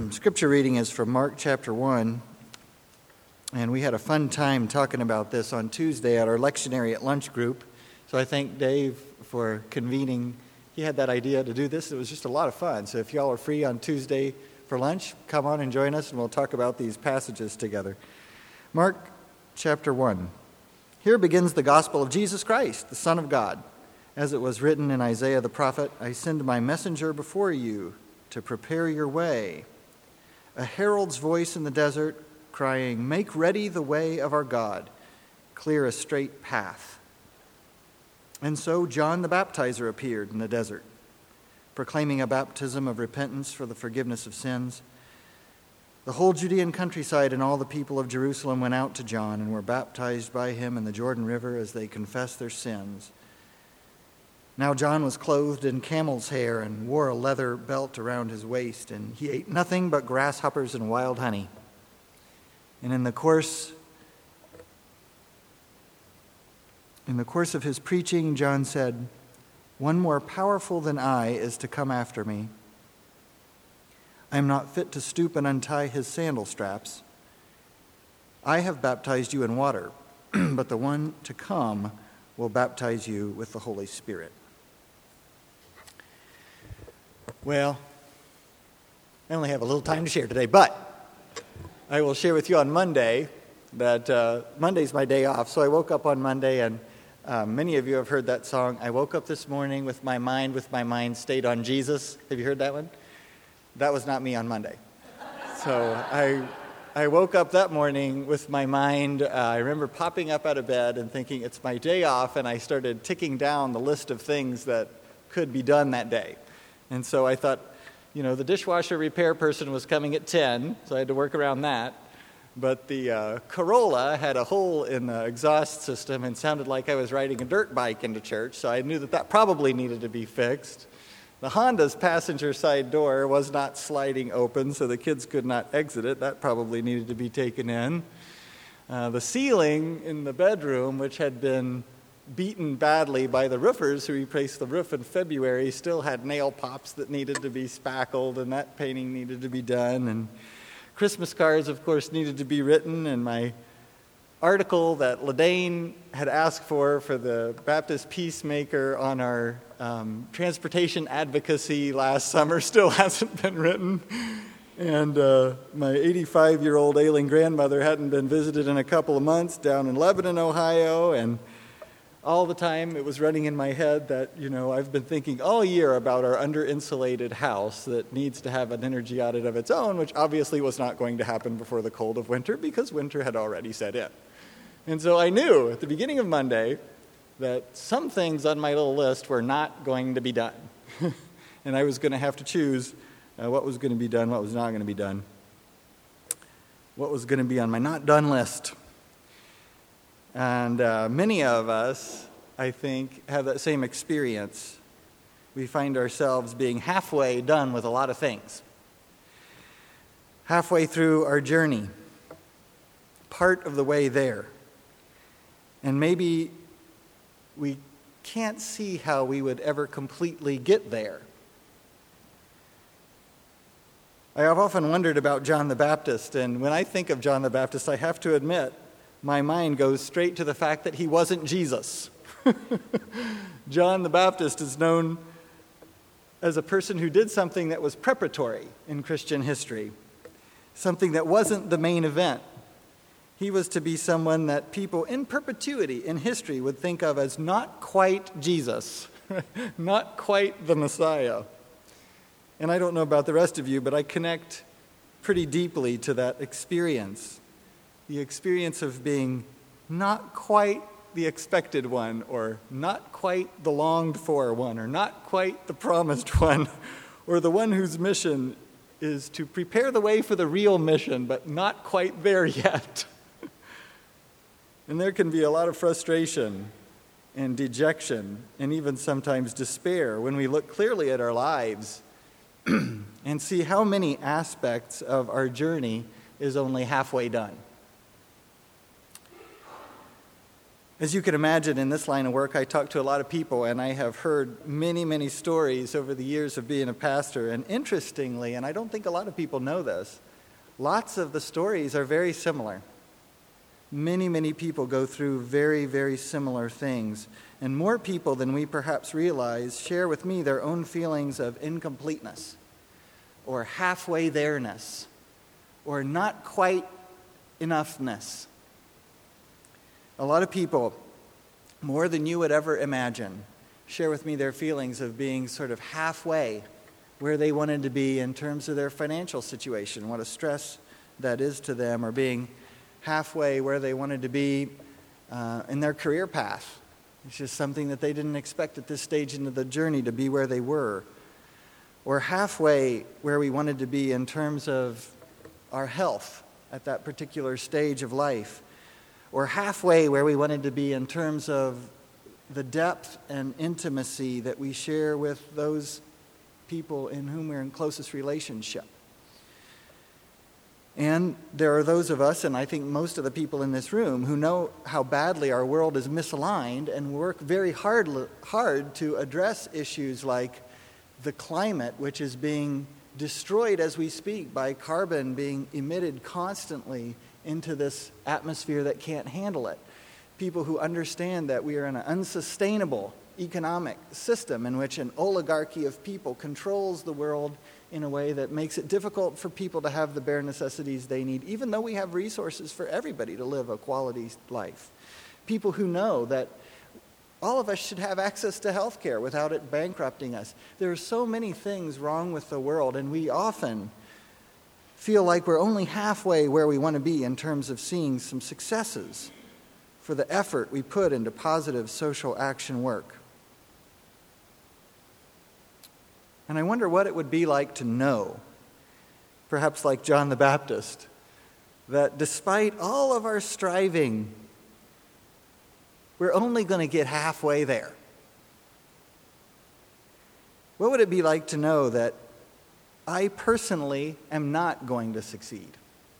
scripture reading is from Mark chapter 1, and we had a fun time talking about this on Tuesday at our lectionary at lunch group. So I thank Dave for convening. He had that idea to do this. It was just a lot of fun. So if y'all are free on Tuesday for lunch, come on and join us, and we'll talk about these passages together. Mark chapter 1. Here begins the gospel of Jesus Christ, the Son of God. As it was written in Isaiah the prophet, I send my messenger before you to prepare your way. A herald's voice in the desert crying, make ready the way of our God, clear a straight path. And so John the Baptizer appeared in the desert, proclaiming a baptism of repentance for the forgiveness of sins. The whole Judean countryside and all the people of Jerusalem went out to John and were baptized by him in the Jordan River as they confessed their sins. Now John was clothed in camel's hair and wore a leather belt around his waist, and he ate nothing but grasshoppers and wild honey. And in the course of his preaching, John said, one more powerful than I is to come after me. I am not fit to stoop and untie his sandal straps. I have baptized you in water, but the one to come will baptize you with the Holy Spirit. Well, I only have a little time to share today, but I will share with you on Monday that Monday's my day off. So I woke up on Monday, and many of you have heard that song, I woke up this morning with my mind stayed on Jesus. Have you heard that one? That was not me on Monday. So I woke up that morning with my mind, I remember popping up out of bed and thinking it's my day off, and I started ticking down the list of things that could be done that day. And so I thought, the dishwasher repair person was coming at 10, so I had to work around that. But the Corolla had a hole in the exhaust system and sounded like I was riding a dirt bike into church, so I knew that probably needed to be fixed. The Honda's passenger side door was not sliding open, so the kids could not exit it. That probably needed to be taken in. The ceiling in the bedroom, which had been beaten badly by the roofers who replaced the roof in February, still had nail pops that needed to be spackled, and that painting needed to be done. And Christmas cards, of course, needed to be written, and my article that Ladane had asked for the Baptist Peacemaker on our transportation advocacy last summer still hasn't been written. And my 85-year-old ailing grandmother hadn't been visited in a couple of months down in Lebanon, Ohio, and all the time it was running in my head that, I've been thinking all year about our under-insulated house that needs to have an energy audit of its own, which obviously was not going to happen before the cold of winter because winter had already set in. And so I knew at the beginning of Monday that some things on my little list were not going to be done. And I was going to have to choose what was going to be done, what was not going to be done, what was going to be on my not done list. And many of us, I think, have that same experience. We find ourselves being halfway done with a lot of things. Halfway through our journey, part of the way there. And maybe we can't see how we would ever completely get there. I have often wondered about John the Baptist, and when I think of John the Baptist, I have to admit, my mind goes straight to the fact that he wasn't Jesus. John the Baptist is known as a person who did something that was preparatory in Christian history, something that wasn't the main event. He was to be someone that people in perpetuity in history would think of as not quite Jesus, not quite the Messiah. And I don't know about the rest of you, but I connect pretty deeply to that experience. The experience of being not quite the expected one, or not quite the longed for one, or not quite the promised one, or the one whose mission is to prepare the way for the real mission, but not quite there yet. And there can be a lot of frustration and dejection, and even sometimes despair when we look clearly at our lives and see how many aspects of our journey is only halfway done. As you can imagine, in this line of work, I talk to a lot of people, and I have heard many, many stories over the years of being a pastor. And interestingly, and I don't think a lot of people know this, lots of the stories are very similar. Many, many people go through very, very similar things. And more people than we perhaps realize share with me their own feelings of incompleteness, or halfway there-ness, or not quite enoughness. A lot of people, more than you would ever imagine, share with me their feelings of being sort of halfway where they wanted to be in terms of their financial situation, what a stress that is to them, or being halfway where they wanted to be in their career path. It's just something that they didn't expect at this stage into the journey to be where they were. Or halfway where we wanted to be in terms of our health at that particular stage of life. Or halfway where we wanted to be in terms of the depth and intimacy that we share with those people in whom we're in closest relationship. And there are those of us, and I think most of the people in this room, who know how badly our world is misaligned and work very hard to address issues like the climate, which is being destroyed as we speak by carbon being emitted constantly into this atmosphere that can't handle it. People who understand that we are in an unsustainable economic system in which an oligarchy of people controls the world in a way that makes it difficult for people to have the bare necessities they need, even though we have resources for everybody to live a quality life. People who know that all of us should have access to health care without it bankrupting us. There are so many things wrong with the world, and we often feel like we're only halfway where we want to be in terms of seeing some successes for the effort we put into positive social action work. And I wonder what it would be like to know, perhaps like John the Baptist, that despite all of our striving, we're only going to get halfway there. What would it be like to know that I personally am not going to succeed?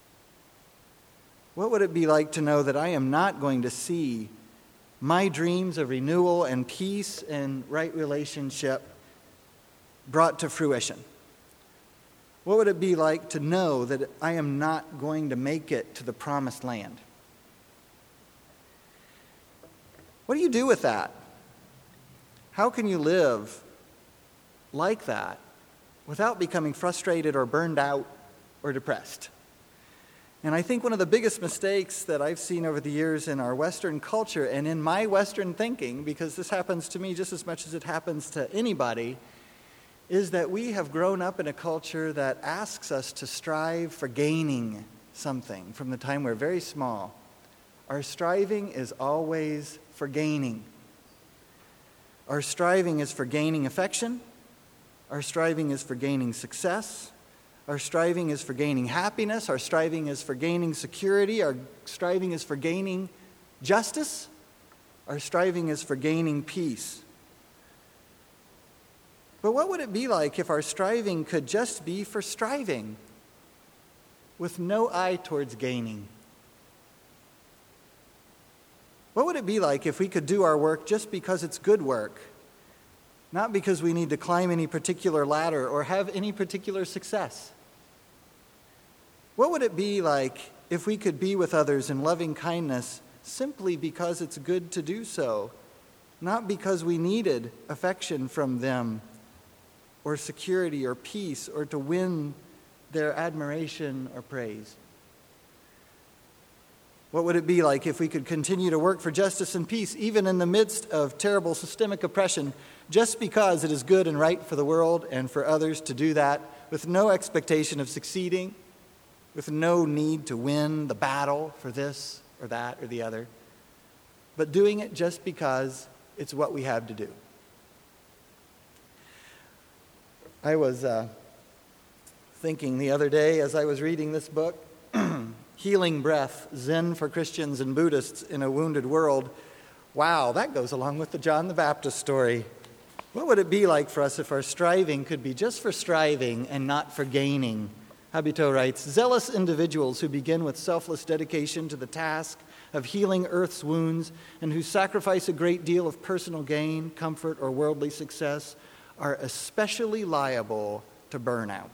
What would it be like to know that I am not going to see my dreams of renewal and peace and right relationship brought to fruition? What would it be like to know that I am not going to make it to the promised land? What do you do with that? How can you live like that without becoming frustrated or burned out or depressed? And I think one of the biggest mistakes that I've seen over the years in our Western culture and in my Western thinking, because this happens to me just as much as it happens to anybody, is that we have grown up in a culture that asks us to strive for gaining something from the time we're very small. Our striving is always for gaining. Our striving is for gaining affection. Our striving is for gaining success. Our striving is for gaining happiness. Our striving is for gaining security. Our striving is for gaining justice. Our striving is for gaining peace. But what would it be like if our striving could just be for striving, with no eye towards gaining? What would it be like if we could do our work just because it's good work, not because we need to climb any particular ladder or have any particular success? What would it be like if we could be with others in loving kindness simply because it's good to do so, not because we needed affection from them or security or peace or to win their admiration or praise? What would it be like if we could continue to work for justice and peace, even in the midst of terrible systemic oppression, just because it is good and right for the world and for others to do that, with no expectation of succeeding, with no need to win the battle for this or that or the other, but doing it just because it's what we have to do? I was thinking the other day as I was reading this book, Healing Breath, Zen for Christians and Buddhists in a Wounded World. Wow, that goes along with the John the Baptist story. What would it be like for us if our striving could be just for striving and not for gaining? Habito writes, zealous individuals who begin with selfless dedication to the task of healing earth's wounds, and who sacrifice a great deal of personal gain, comfort, or worldly success are especially liable to burnout.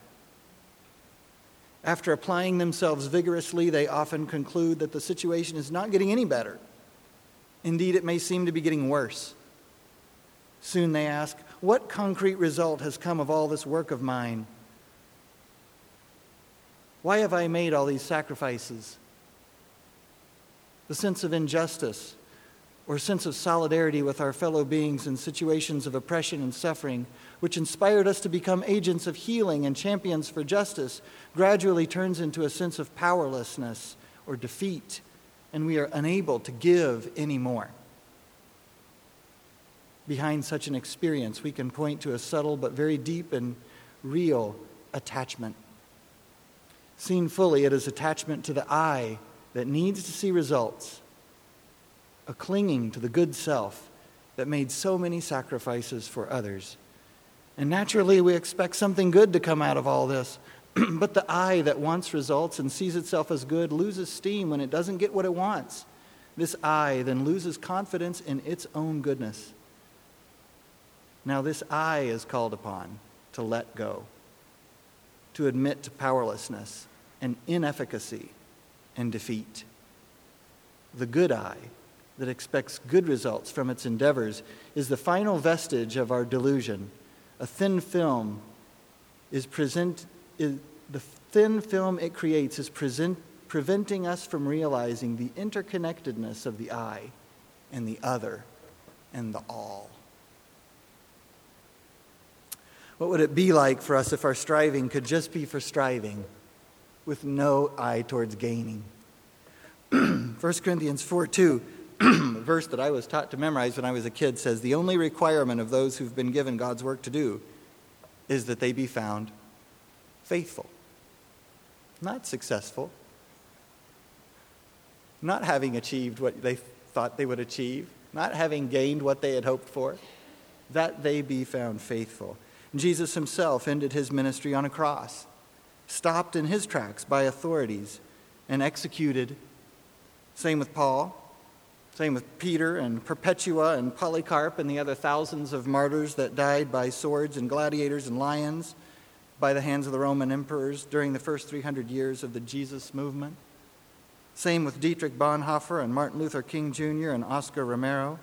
After applying themselves vigorously, they often conclude that the situation is not getting any better. Indeed, it may seem to be getting worse. Soon they ask, what concrete result has come of all this work of mine? Why have I made all these sacrifices? The sense of injustice or sense of solidarity with our fellow beings in situations of oppression and suffering, which inspired us to become agents of healing and champions for justice, gradually turns into a sense of powerlessness or defeat, and we are unable to give anymore. Behind such an experience, we can point to a subtle but very deep and real attachment. Seen fully, it is attachment to the I that needs to see results, a clinging to the good self that made so many sacrifices for others. And naturally, we expect something good to come out of all this, but the I that wants results and sees itself as good loses steam when it doesn't get what it wants. This I then loses confidence in its own goodness. Now this I is called upon to let go, to admit to powerlessness and inefficacy and defeat. The good I that expects good results from its endeavors is the final vestige of our delusion. A thin film the thin film it creates is preventing us from realizing the interconnectedness of the I and the other and the all. What would it be like for us if our striving could just be for striving with no eye towards gaining? 1 Corinthians 4:2, a verse that I was taught to memorize when I was a kid, says, the only requirement of those who've been given God's work to do is that they be found faithful, not successful, not having achieved what they thought they would achieve, not having gained what they had hoped for, that they be found faithful. Jesus himself ended his ministry on a cross, stopped in his tracks by authorities, and executed. Same with Paul, same with Peter and Perpetua and Polycarp and the other thousands of martyrs that died by swords and gladiators and lions by the hands of the Roman emperors during the first 300 years of the Jesus movement. Same with Dietrich Bonhoeffer and Martin Luther King Jr. and Oscar Romero.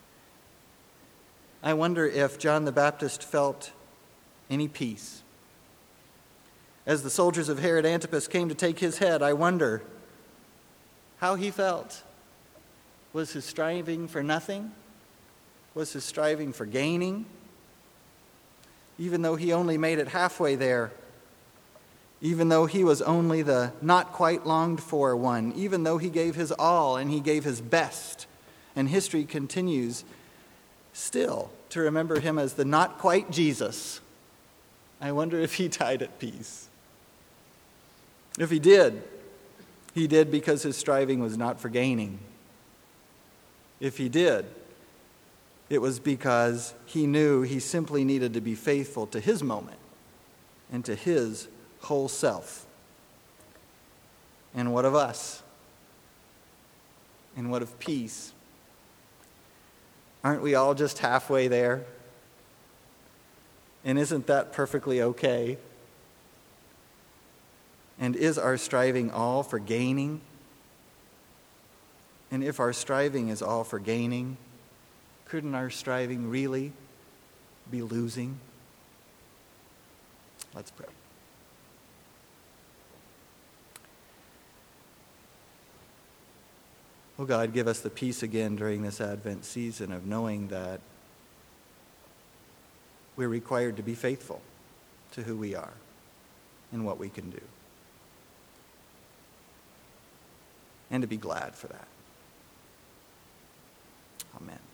I wonder if John the Baptist felt any peace. As the soldiers of Herod Antipas came to take his head, I wonder how he felt. Was his striving for nothing? Was his striving for gaining? Even though he only made it halfway there, even though he was only the not quite longed for one, even though he gave his all and he gave his best, and history continues still to remember him as the not quite Jesus, I wonder if he died at peace. If he did because his striving was not for gaining. If he did, it was because he knew he simply needed to be faithful to his moment and to his whole self. And what of us? And what of peace? Aren't we all just halfway there? And isn't that perfectly okay? And is our striving all for gaining? And if our striving is all for gaining, couldn't our striving really be losing? Let's pray. Oh God, give us the peace again during this Advent season of knowing that we're required to be faithful to who we are and what we can do. And to be glad for that. Amen.